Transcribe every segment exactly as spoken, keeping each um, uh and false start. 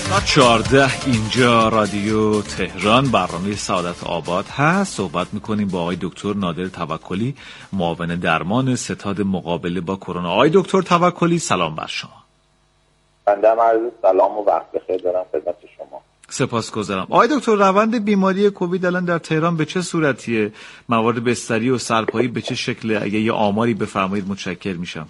چهارده اینجا رادیو تهران، برنامه سعادت آباد هست. صحبت میکنیم با آقای دکتر نادر توکلی، معاون درمان ستاد مقابله با کرونا. آقای دکتر توکلی سلام بر شما. بنده عرض سلام و وقت بخیر دارم خدمت شما. سپاسگزارم. آقای دکتر، روند بیماری کووید الان در تهران به چه صورتیه؟ موارد بستری و سرپایی به چه شکله؟ اگه یه آماری بفرمایید متشکر میشم.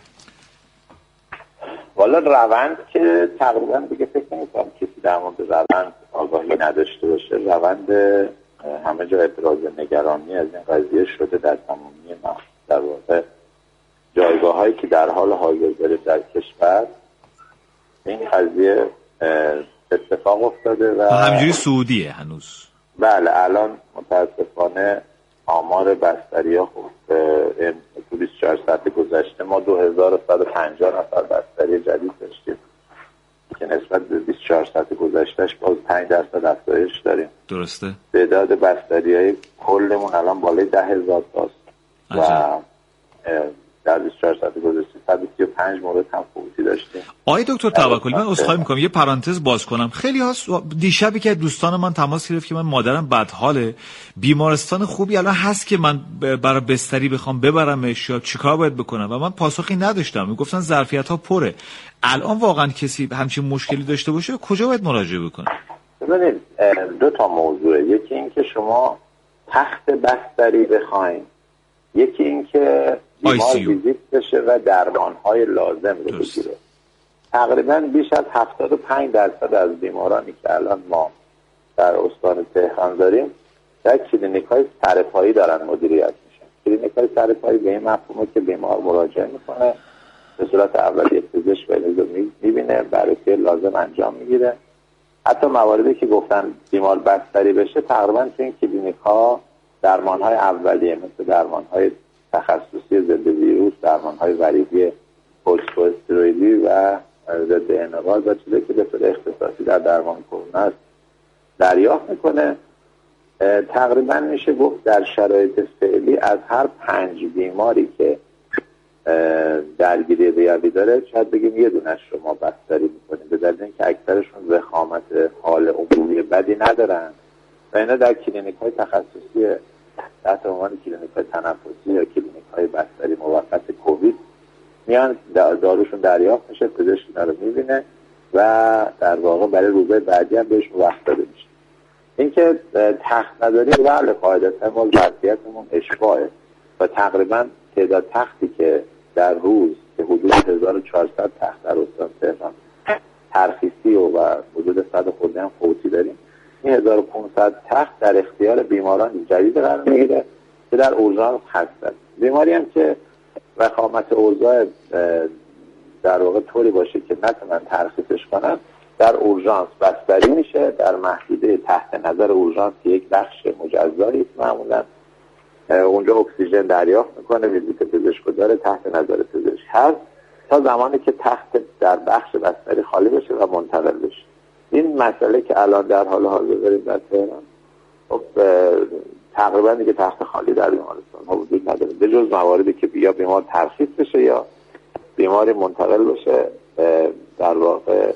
والا روند که تقریبا دیگه فکر نمی‌کنم کسی در مورد روند آگاهی نداشته باشه. روند همه جا ابراز نگرانی از این قضیه شده در تمامی ما، در واقع جایگاه هایی که در حال حاضر داره در کشور این قضیه اتفاق افتاده و همینجوری سعودیه هنوز. بله الان متاسفانه آمار بستری ها خب تو بیست و چهار ساعت گذشته ما دو هزار و صد و پنجاه نفر بستری جدید داشتیم که نسبت به بیست و چهار ساعت گذشتهش باز پنج درصد افزایش داریم. درسته. تعداد بستری های کلمون الان بالای ده هزار تاست و در بیست و چهار ساعت گذشته صد و سی و پنج مورد هم فوتی داشتیم. آقای دکتر توکلی، من عذرخواهی میکنم یه پرانتز باز کنم. خیلی ها دیشبی که دوستان من تماس گرفت که من مادرم بدحاله، بیمارستان خوبی الان هست که من برای بستری بخوام ببرمش یا چیکار باید بکنم؟ و من پاسخی نداشتم. میگفتن ظرفیت ها پره. الان واقعا کسی همچین مشکلی داشته باشه کجا باید مراجعه بکنه؟ ببینید دو تا موضوعه. یکی این که شما تخت بستری بخواید، یکی این که بیمار ویزیت بشه و درمان‌های لازم رو بگیره. تقریبا بیش از هفتاد و پنج درصد از بیمارانی که الان ما در استان تهران داریم در کلینیک‌های سرپایی دارن مدیریت میشن. کلینیک‌های سرپایی به این مفهومه که بیمار مراجعه میکنه، به صورت اولیه پزشک مریض رو میبینه، بررسی لازم انجام میگیره. حتی مواردی که گفتن بیمار بستری بشه تقریبا تو این کلینیک‌ها درمان‌های اولیه مثل درمان‌های تخصصی ضد ویروس، درمان‌های وریدی کورتیکوستروئیدی و ضد انقباض و چیزی که به صورت اختصاصی در درمان کرونا است دریافت میکنه. تقریبا میشه گفت در شرایط فعلی از هر پنج بیماری که درگیری ریوی داره شاید بگیم یه دونش رو ما بستری میکنیم، به دلیل اینکه اکثرشون وخامت حال عمومی بدی ندارن و اینا در کلینیک‌های تخصصی تحت عنوان کلینیک‌های تنفسی یا کلینیک‌های بستری موقت کووید میان داروشون دریافت میشه، پزشک اینا رو میبینه و در واقع برای روزهای بعدی هم بهش وقت داده میشه. اینکه تخت نداری بله قاعدتا ما ظرفیتمون اشباعه و تقریبا تعداد تختی که در روز که حدود هزار و چهارصد تخت در استان تهران ترخیصی و حدود صد خورده هم فوتی داریم، این هزار و پانصد تخت در اختیار بیماران جدید قرار میگیره که در اورژانس هستند. بیماری هم که وخامت اوضاع در واقع طوری باشه که نتونن ترخیصش کنن در اورژانس بستری میشه، در محدوده تحت نظر اورژانس که یک بخش مجزایی معمولا اونجا اکسیژن دریافت میکنه، ویزیت پزشک داره، تحت نظر پزشک هست تا زمانی که تخت در بخش بستری خالی بشه و منتقل بشه. این مسئله که الان در حال حاضر داریم در تهران خب تقریبا دیگه تخت خالی در بیمارستان ها وجود نداره به جز مواردی که یا بیمار ترخیص بشه یا بیماری منتقل بشه در واقع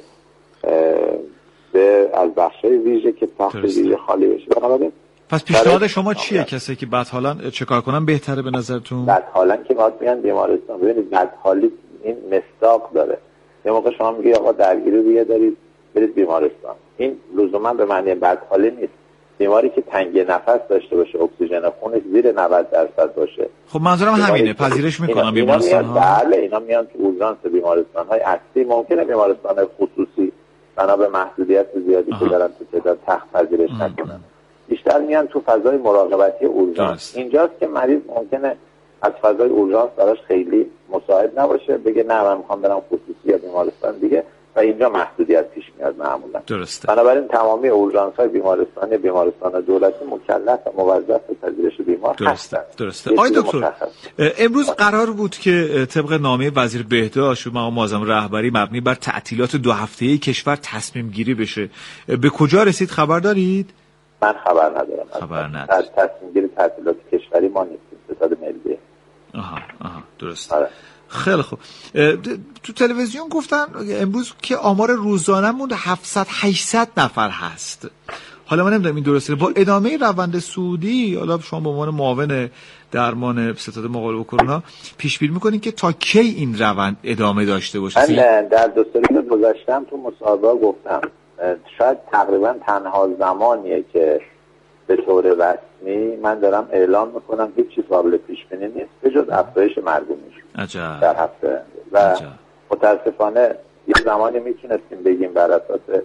به از بخشای ویژه که تخت ویژه خالی بشه. بنابراین پس پیشنهاد شما چیه؟ کسی که بدحالن چه کار کنن بهتره به نظرتون؟ بدحالن که باید بیان بیمارستان. ببینید بدحالی این مصداق داره. یه موقع شما میگی آقا درگیری ریه دارید برید بیمارستان، این لزوما به معنی بدحالی نیست. بیماری که تنگی نفس داشته باشه، اکسیژن خونش زیر نود درصد باشه، خب منظورم همینه، پذیرش میکنم بیمارستان ها. بله اینا میان تو اورژانس بیمارستان های اصلی. ممکنه بیمارستان خصوصی بنا به محدودیت زیادی که دارن تو تعداد تخت پذیرش نکنن، بیشتر میان تو فضای مراقبتی اورژانس. اینجاست که مریض ممکنه از فضای اورژانس براش خیلی مساعد نباشه، بگه نه من میخوام برم خصوصی یا بیمارستان دیگه و اینجا محدودیت پیش میاد معمولا. درسته. بنابراین تمامی اورژانس‌های بیمارستانی بیمارستان دولتی مکلف و موظف به پذیرش بیمار درسته. هستند. درسته. آقای دکتر امروز قرار بود که طبق نامه وزیر بهداشت و مقام معظم رهبری مبنی بر تعطیلات دو هفته‌ای کشور تصمیم گیری بشه. به کجا رسید خبر دارید؟ من خبر ندارم. خبر ندارم. تصمیم گیری تعطیلات کشوری ما نیستیم، ستاد ملی. آها آها درسته. آره. خیلی خوب. تو تلویزیون گفتن امروز که آمار روزانمون هفتصد هشتصد نفر هست. حالا من نمیدونم این درسته. با ادامه روند سعودی، حالا شما به عنوان معاون درمان ستاد مقابله با کرونا پیش بینی می‌کنین که تا کی این روند ادامه داشته باشه؟ من در دو سال گذشتم تو مصاحبه گفتم شاید تقریبا تنها زمانیه که به طور رسمی من دارم اعلام میکنم هیچ چیز قابل پیش بینی نیست به جز افزایش مرگومیش در هفته و عجب. متاسفانه یه زمانی میتونستیم بگیم بر اساس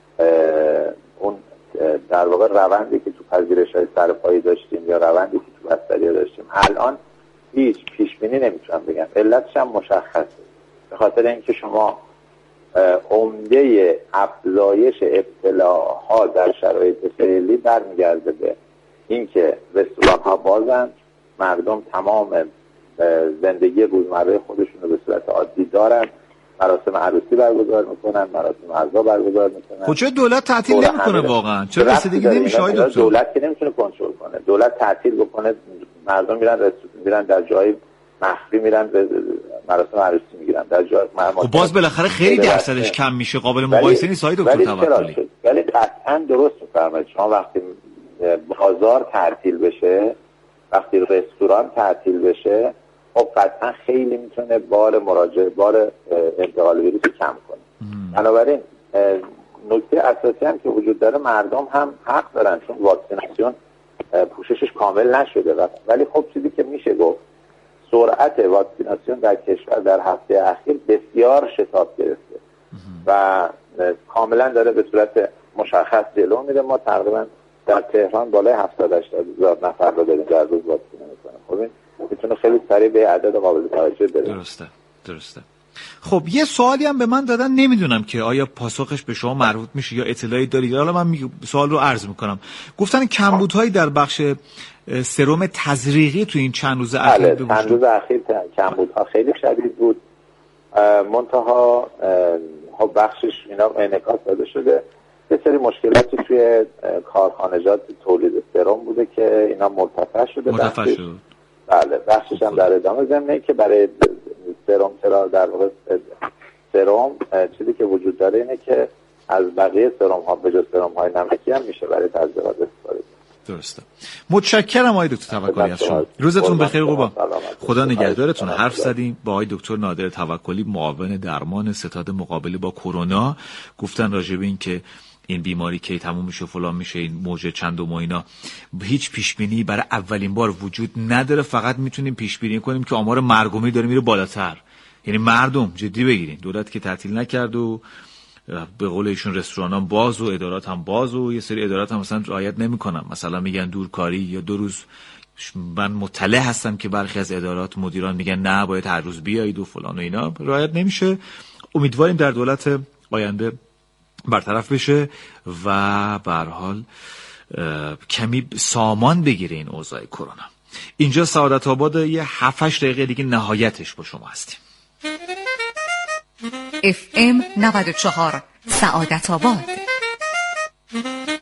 اون در واقع روندی که تو پذیرش‌های سرپایی داشتیم یا روندی که تو بستری داشتیم، الان هیچ پیش بینی نمیتونم بگم. علتش هم مشخصه، به خاطر اینکه شما عمده افزایش ابتلاها در شرایط فعلی برمیگرده به اینکه رستوران ها بازن، مردم تمام زندگی روزمره خودشون رو به صورت عادی دارن، مراسم عروسی برگزار میکنن، مراسم عزا برگزار میکنن. خب چرا دولت تعطیل نمیکنه واقعا؟ چرا رسیدگی نمیشه آقای دکتر؟ دولت که نمیتونه کنترل کنه. دولت تعطیل بکنه، مردم میرن رستوران، میرن در جای مخفی میرن به مراسم عروسی میگیرن در جای خب باز بالاخره خیلی درصدش کم میشه، قابل مقایسه نیست آقای دکتر توکلی. ولی قطعا درست میفرمایید شما. وقتی بازار تعطیل بشه، وقتی رستوران تعطیل بشه، خب قطعا خیلی میتونه بار مراجعه بار انتقال ویروس کم کنه. بنابراین نکته اساسی هم که وجود داره، مردم هم حق دارن چون واکسیناسیون پوششش کامل نشده، ولی خب چیزی که میشه گفت سرعت واکسیناسیون در کشور در هفته اخیر بسیار شتاب گرفته و کاملا داره به صورت مشخص جلو میره. ما تقریبا در تهران بالای هفتاد هشتاد هزار نفر رو داریم در روز واکسینه میکنه. خب این میتونه خیلی سریع به عدد قابل توجه برسه. درسته درسته. خب یه سوالی هم به من دادن، نمیدونم که آیا پاسخش به شما مربوط میشه یا اطلاعی دارید. حالا من سوال رو عرض میکنم. گفتن کمبودهایی در بخش سرم تزریقی تو این چند روز اخیر بله چند روز اخیر کمبودها خیلی شدید بود. منتها خب بخشش اینا انعکاس داده شده. یه سری مشکلاتی توی کارخانجات تولید سرم بوده که اینا مرتفع شده. مرتفع شد. بله بخشش هم در ادامه ضمنه که برای سرم چرا در واقع سرم چیزی که وجود داره اینه که از بقیه سرم ها به جز سرم های نمکی هم میشه برای تزریقات استفاده کرد. درسته. متشکرم آقای دکتر توکلی از شما. روزتون بخیر قربان. خدا نگهدارتون. حرف زدیم با آقای دکتر نادر توکلی، معاون درمان ستاد مقابله با کرونا. گفتن راجع به این که این بیماری کی تموم میشه فلان میشه، این موج چندم و اینا، هیچ پیش بینی برای اولین بار وجود نداره. فقط میتونیم پیش بینی کنیم که آمار مرگومی داره میره بالاتر. یعنی مردم جدی بگیرین، دولت که تعطیل نکرد و به قول ایشون رستوران هم باز و ادارات هم باز و یه سری ادارات هم مثلا رعایت نمیکنن، مثلا میگن دورکاری یا دو روز. من مطلع هستم که برخی از ادارات مدیران میگن نه باید هر روز بیایید و فلان و اینا، رعایت نمیشه. امیدواریم در دولت آینده برطرف بشه و به هر حال کمی سامان بگیره این اوضاع کرونا. اینجا سعادت آباد، یه هفت هشت دقیقه دیگه نهایتش با شما هستیم. اف ام نود و چهار سعادت آباد.